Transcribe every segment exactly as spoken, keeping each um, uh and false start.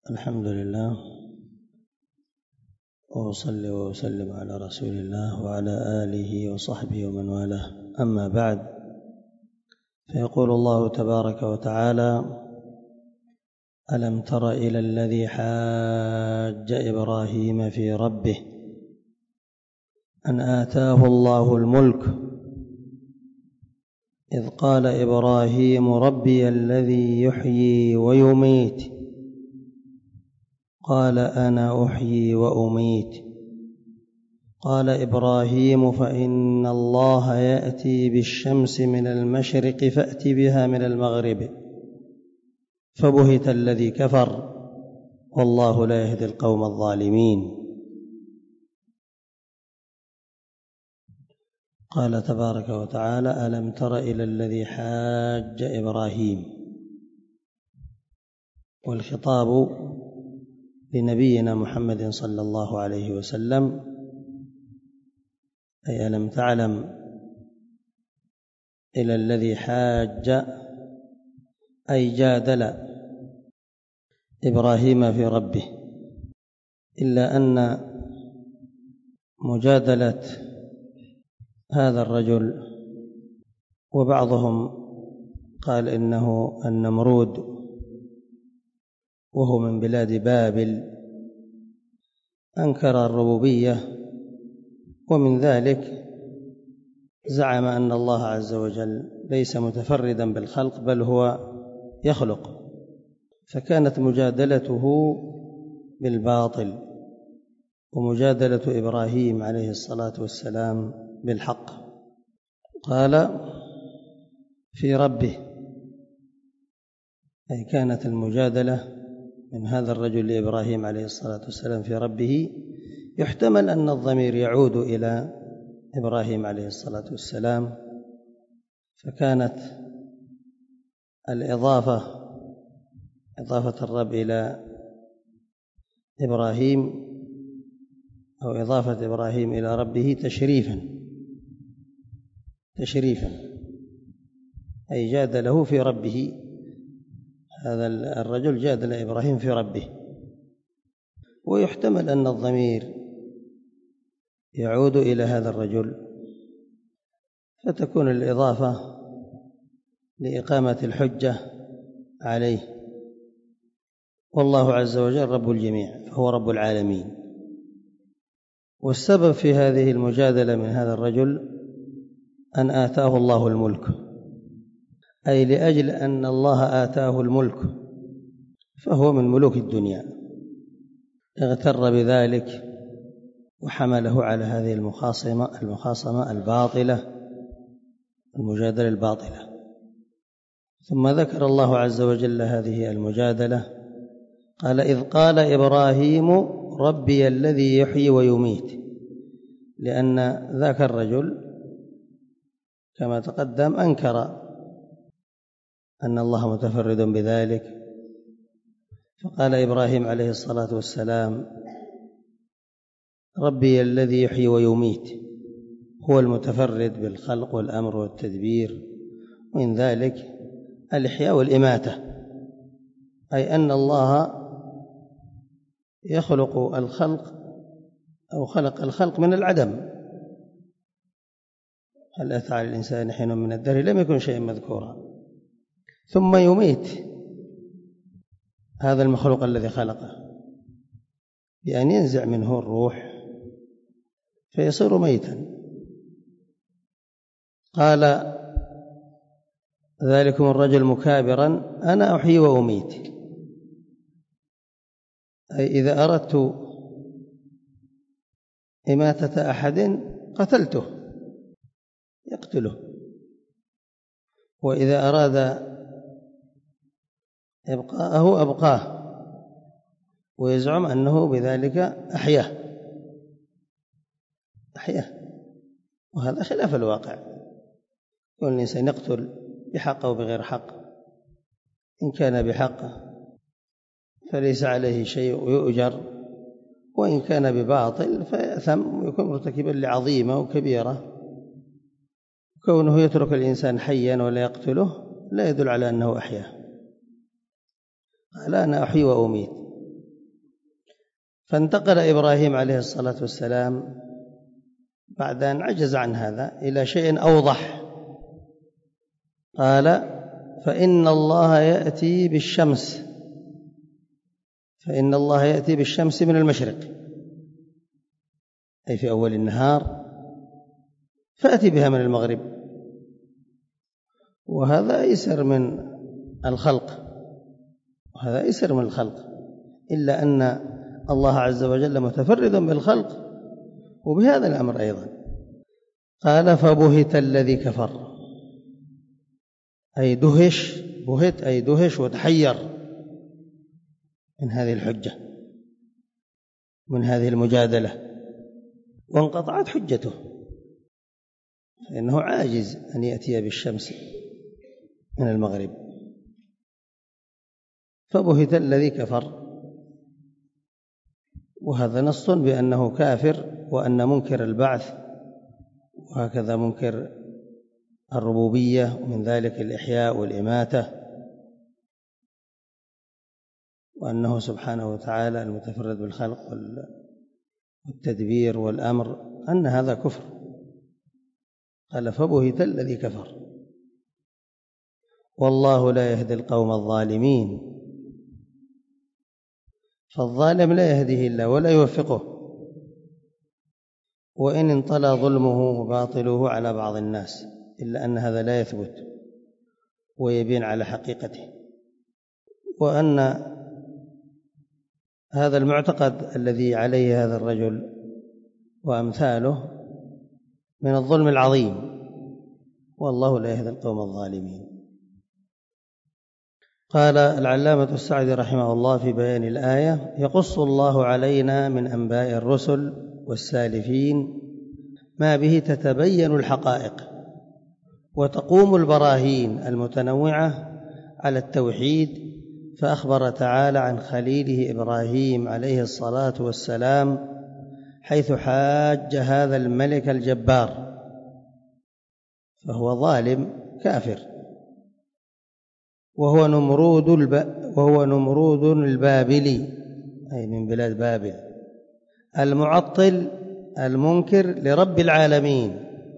الحمد لله، وأصلي وأسلم على رسول الله وعلى آله وصحبه ومن والاه. أما بعد، فيقول الله تبارك وتعالى: ألم تر إلى الذي حاج إبراهيم في ربه أن آتاه الله الملك إذ قال إبراهيم ربي الذي يحيي ويميت قال أنا أحيي وأميت قال إبراهيم فإن الله يأتي بالشمس من المشرق فأت بها من المغرب فبهت الذي كفر والله لا يهدي القوم الظالمين. قال تبارك وتعالى: ألم تر إلى الذي حاج إبراهيم، والخطاب لنبينا محمد صلى الله عليه وسلم، أي ألم تعلم إلى الذي حاج أي جادل إبراهيم في ربه، إلا أن مجادلة هذا الرجل، وبعضهم قال إنه النمرود وهو من بلاد بابل، أنكر الربوبية، ومن ذلك زعم أن الله عز وجل ليس متفردا بالخلق بل هو يخلق، فكانت مجادلته بالباطل ومجادلة إبراهيم عليه الصلاة والسلام بالحق. قال في ربه، أي كانت المجادلة من هذا الرجل لإبراهيم عليه الصلاة والسلام في ربه، يحتمل أن الضمير يعود إلى إبراهيم عليه الصلاة والسلام، فكانت الإضافة إضافة الرب إلى إبراهيم أو إضافة إبراهيم إلى ربه تشريفا تشريفا أي جادله في ربه. هذا الرجل جادل إبراهيم في ربه، ويحتمل أن الضمير يعود إلى هذا الرجل، فتكون الإضافة لإقامة الحجة عليه، والله عز وجل رب الجميع فهو رب العالمين. والسبب في هذه المجادلة من هذا الرجل أن آتاه الله الملك، أي لأجل أن الله آتاه الملك فهو من ملوك الدنيا، اغتر بذلك وحمله على هذه المخاصمة المخاصمة الباطلة، المجادلة الباطلة. ثم ذكر الله عز وجل هذه المجادلة، قال: إذ قال إبراهيم ربي الذي يحيي ويميت، لأن ذاك الرجل كما تقدم أنكر أن الله متفرد بذلك، فقال إبراهيم عليه الصلاة والسلام: ربي الذي يحيي ويميت، هو المتفرد بالخلق والأمر والتدبير، ومن ذلك الإحياء والإماتة، أي أن الله يخلق الخلق أو خلق الخلق من العدم. هل أتى على الإنسان حين من الدهر لم يكن شيئا مذكورا، ثم يميت هذا المخلوق الذي خلقه بأن ينزع منه الروح فيصير ميتا. قال ذلكم الرجل مكابرا أنا أحيي وأميت، أي إذا أردت إماتة أحد قتلته يقتله، وإذا أراد إبقاءه أبقاه، ويزعم أنه بذلك أحياه أحياه وهذا خلاف الواقع. كل الإنسان يقتل بحق أو بغير حق، إن كان بحق فليس عليه شيء ويؤجر، وإن كان بباطل فيأثم ويكون مرتكبا لعظيمة وكبيرة. كونه يترك الإنسان حيا ولا يقتله لا يدل على أنه أحياه. قال أنا أحيي وأميت، فانتقل إبراهيم عليه الصلاة والسلام بعد أن عجز عن هذا إلى شيء أوضح. قال: فإن الله يأتي بالشمس فإن الله يأتي بالشمس من المشرق، أي في أول النهار، فأتي بها من المغرب. وهذا أيسر من الخلق وهذا أيسر من الخلق إلا أن الله عز وجل متفرد بالخلق وبهذا الأمر أيضا. قال: فبهت الذي كفر، أي دهش بهت أي دهش وتحير من هذه الحجة، من هذه المجادلة، وانقطعت حجته، فإنه عاجز أن يأتي بالشمس من المغرب. فبهت الذي كفر، وهذا نص بأنه كافر، وأن منكر البعث وهكذا منكر الربوبية، ومن ذلك الإحياء والإماتة، وأنه سبحانه وتعالى المتفرد بالخلق والتدبير والأمر، أن هذا كفر. قال: فبهت الذي كفر والله لا يهدي القوم الظالمين. فالظالم لا يهديه الله ولا يوفقه، وإن انطلى ظلمه وباطله على بعض الناس، إلا أن هذا لا يثبت ويبين على حقيقته، وأن هذا المعتقد الذي عليه هذا الرجل وأمثاله من الظلم العظيم، والله لا يهدي القوم الظالمين. قال العلامة السعدي رحمه الله في بيان الآية: يقص الله علينا من أنباء الرسل والسالفين ما به تتبين الحقائق وتقوم البراهين المتنوعة على التوحيد. فأخبر تعالى عن خليله إبراهيم عليه الصلاة والسلام حيث حاج هذا الملك الجبار، فهو ظالم كافر، وهو نمرود الب... وهو نمرود البابلي، أي من بلاد بابل، المعطل المنكر لرب العالمين،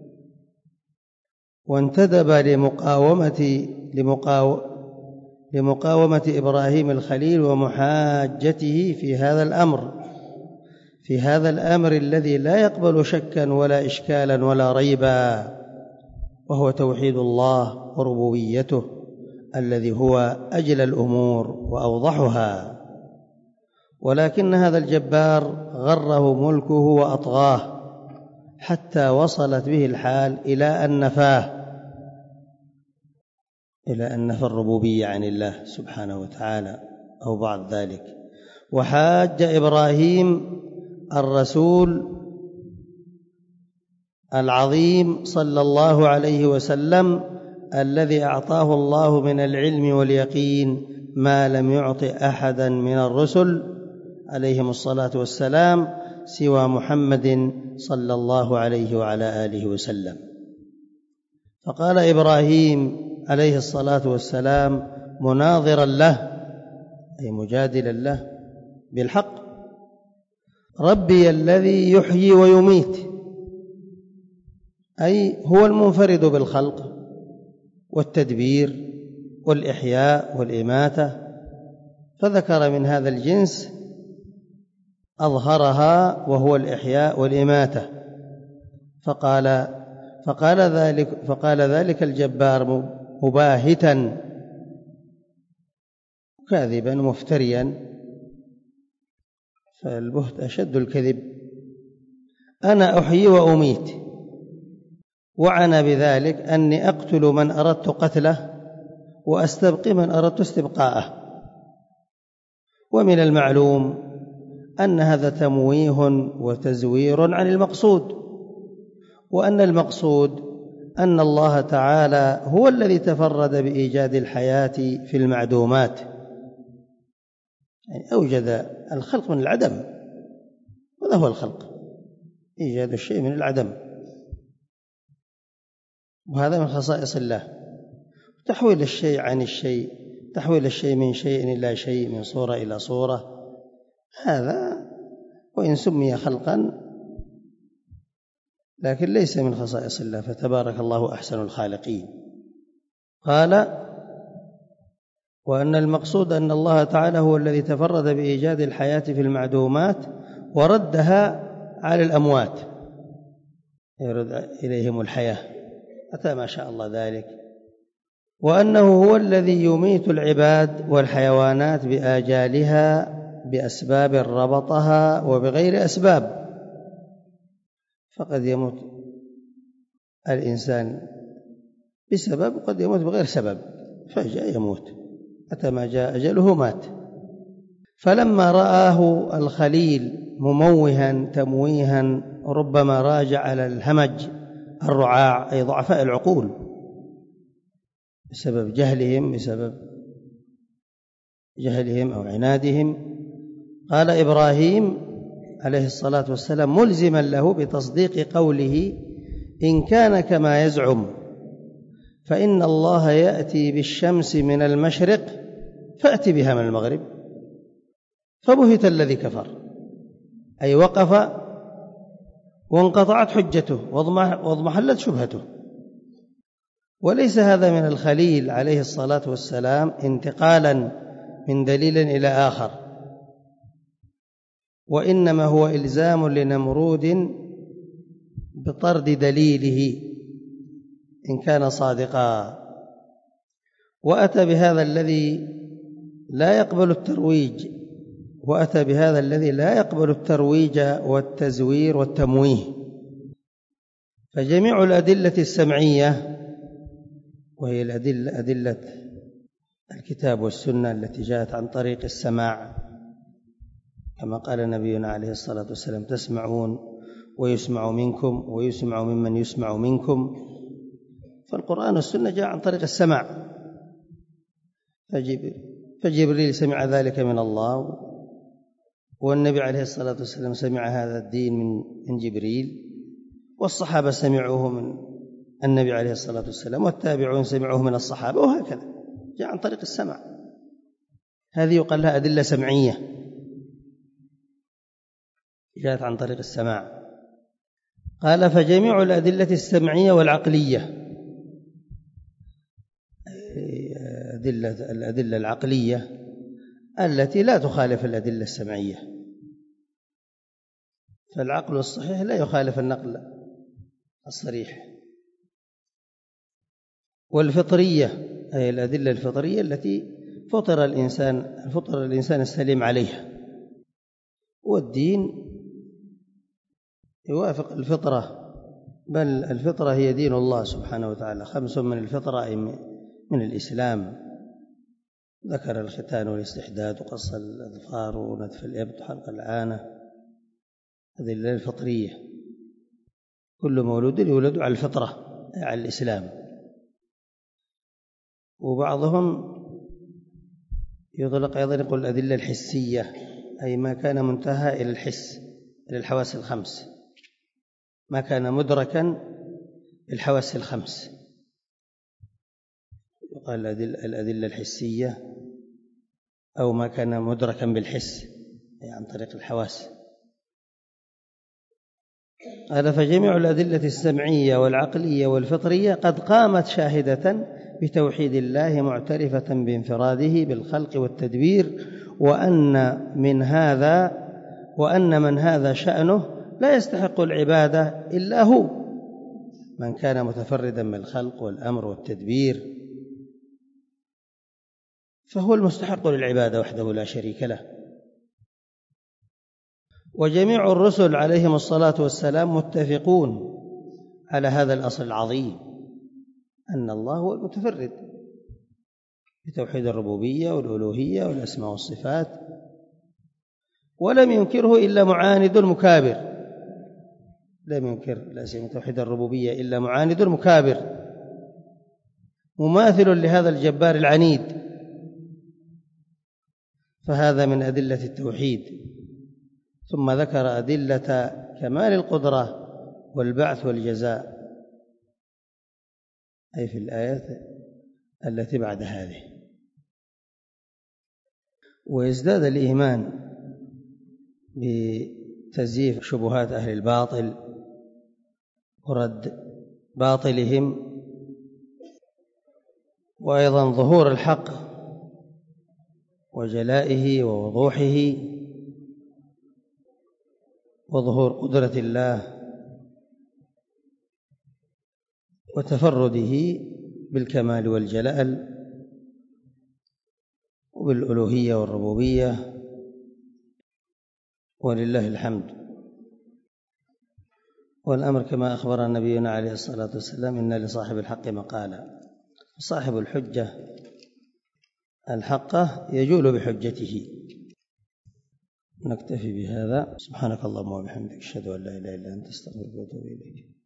وانتدب لمقاومة لمقاو... لمقاومة إبراهيم الخليل ومحاجته في هذا الأمر في هذا الأمر الذي لا يقبل شكا ولا إشكالا ولا ريبا، وهو توحيد الله وربوبيته الذي هو أجل الأمور وأوضحها. ولكن هذا الجبار غره ملكه وأطغاه حتى وصلت به الحال إلى أن نفاه إلى أن نفى الربوبية عن الله سبحانه وتعالى أو بعد ذلك. وحاج إبراهيم الرسول العظيم صلى الله عليه وسلم الذي أعطاه الله من العلم واليقين ما لم يعط أحدا من الرسل عليهم الصلاة والسلام سوى محمد صلى الله عليه وعلى آله وسلم. فقال إبراهيم عليه الصلاة والسلام مناظرا له، أي مجادلا له بالحق: ربي الذي يحيي ويميت، أي هو المنفرد بالخلق والتدبير والإحياء والإماتة. فذكر من هذا الجنس أظهرها وهو الإحياء والإماتة، فقال فقال ذلك فقال ذلك الجبار مباهتا كاذبا مفتريا، فالبهت أشد الكذب: أنا أحيي وأميت، وعنى بذلك أني أقتل من أردت قتله وأستبقي من أردت استبقاءه. ومن المعلوم أن هذا تمويه وتزوير عن المقصود، وأن المقصود أن الله تعالى هو الذي تفرد بإيجاد الحياة في المعدومات، يعني أوجد الخلق من العدم، وهذا هو الخلق، إيجاد الشيء من العدم، وهذا من خصائص الله. تحويل الشيء عن الشيء، تحويل الشيء من شيء إلى شيء، من صورة إلى صورة، هذا وإن سمي خلقا لكن ليس من خصائص الله، فتبارك الله أحسن الخالقين. قال: وأن المقصود أن الله تعالى هو الذي تفرد بإيجاد الحياة في المعدومات وردها على الأموات، يرد إليهم الحياة أتى ما شاء الله ذلك. وأنه هو الذي يميت العباد والحيوانات بآجالها بأسباب ربطها وبغير أسباب، فقد يموت الإنسان بسبب وقد يموت بغير سبب، فجاء يموت أتى ما جاء أجله مات. فلما رآه الخليل مموها تمويها ربما راجع على الهمج الرعاع أي ضعفاء العقول بسبب جهلهم بسبب جهلهم أو عنادهم، قال إبراهيم عليه الصلاة والسلام ملزما له بتصديق قوله: إن كان كما يزعم فإن الله يأتي بالشمس من المشرق فأتي بها من المغرب. فبهت الذي كفر، أي وقف وانقطعت حجته واضمحلت شبهته. وليس هذا من الخليل عليه الصلاة والسلام انتقالا من دليل إلى آخر، وإنما هو إلزام لنمرود بطرد دليله إن كان صادقا، وأتى بهذا الذي لا يقبل الترويج وأتى بهذا الذي لا يقبل الترويج والتزوير والتمويه. فجميع الأدلة السمعية، وهي الأدلة أدلة الكتاب والسنة التي جاءت عن طريق السماع، كما قال نبينا عليه الصلاة والسلام: تسمعون ويسمع منكم ويسمع ممن يسمع منكم. فالقرآن والسنة جاء عن طريق السماع، فجبريل سمع ذلك من الله، والنبي عليه الصلاة والسلام سمع هذا الدين من جبريل، والصحابة سمعوه من النبي عليه الصلاة والسلام، والتابعون سمعوه من الصحابة، وهكذا جاء عن طريق السمع. هذه يقال لها أدلة سمعية جاءت عن طريق السماع. قال: فجميع الأدلة السمعية والعقلية، أدلة الأدلة العقلية التي لا تخالف الأدلة السمعية، فالعقل الصحيح لا يخالف النقل الصريح. والفطرية أي الأدلة الفطرية التي فطر الإنسان فطر الإنسان السليم عليها، والدين يوافق الفطرة، بل الفطرة هي دين الله سبحانه وتعالى. خمس من الفطرة أي من الإسلام، ذكر الختان والاستحداد وقص الأظفار ونتف الإبط وحلق العانة، هذه الأدلة الفطرية. كل مولود يولد على الفطرة أي على الإسلام. وبعضهم يطلق أيضا يقول الأدلة الحسية، أي ما كان منتهى إلى الحس، إلى الحواس الخمس، ما كان مدركا بالحواس الخمس، يقال الأدلة الحسية، أو ما كان مدركا بالحس أي عن طريق الحواس. قال: فجميع الأدلة السمعية والعقلية والفطرية قد قامت شاهدة بتوحيد الله معترفة بانفراده بالخلق والتدبير، وأن من هذا وأن من هذا شأنه لا يستحق العبادة إلا هو، من كان متفردا بالخلق والأمر والتدبير فهو المستحق للعبادة وحده لا شريك له. وجميع الرسل عليهم الصلاة والسلام متفقون على هذا الأصل العظيم، أن الله هو المتفرد بتوحيد الربوبية والألوهية والأسماء والصفات، ولم ينكره إلا معاند مكابر. لم ينكر لا سيما توحيد الربوبية إلا معاند مكابر مماثل لهذا الجبار العنيد. فهذا من أدلة التوحيد. ثم ذكر أدلة كمال القدرة والبعث والجزاء، أي في الآيات التي بعد هذه. ويزداد الإيمان تزييف شبهات أهل الباطل ورد باطلهم، وأيضا ظهور الحق وجلائه ووضوحه، وظهور قدرة الله وتفرده بالكمال والجلال وبالألوهية والربوبية، ولله الحمد. والأمر كما أخبر نبينا عليه الصلاة والسلام: إن لصاحب الحق مقالا، صاحب الحجة الحقة يجول بحجته. نكتفي بهذا. سبحانك اللهم وبحمدك، أشهد أن لا إله إلا أنت، أستغفرك وأتوب إليك.